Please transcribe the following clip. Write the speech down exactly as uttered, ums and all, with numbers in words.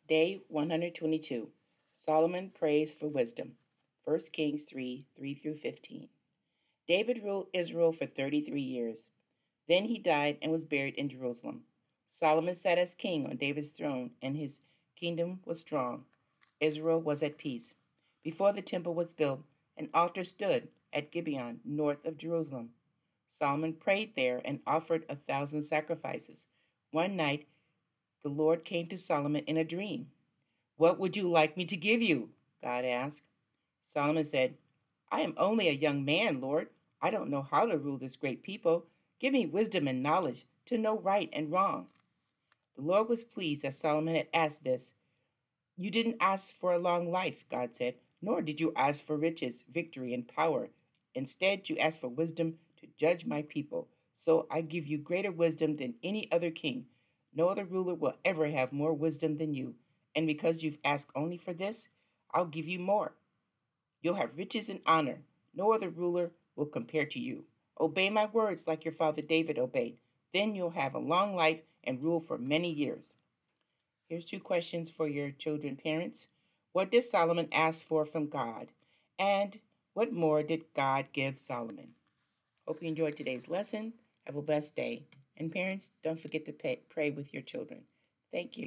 Day one hundred twenty-two. Solomon prays for wisdom. First Kings three, three through fifteen. David ruled Israel for thirty-three years. Then he died and was buried in Jerusalem. Solomon sat as king on David's throne, and his kingdom was strong. Israel was at peace. Before the temple was built, an altar stood at Gibeon, north of Jerusalem. Solomon prayed there and offered a thousand sacrifices. One night, the Lord came to Solomon in a dream. "What would you like me to give you?" God asked. Solomon said, "I am only a young man, Lord. I don't know how to rule this great people. Give me wisdom and knowledge to know right and wrong." The Lord was pleased that Solomon had asked this. "You didn't ask for a long life," God said, "nor did you ask for riches, victory, and power. Instead, you asked for wisdom to judge my people. So I give you greater wisdom than any other king. No other ruler will ever have more wisdom than you. And because you've asked only for this, I'll give you more. You'll have riches and honor. No other ruler will compare to you. Obey my words like your father David obeyed. Then you'll have a long life and rule for many years." Here's two questions for your children, parents. What did Solomon ask for from God? And what more did God give Solomon? Hope you enjoyed today's lesson. Have a blessed day. And parents, don't forget to pay, pray with your children. Thank you.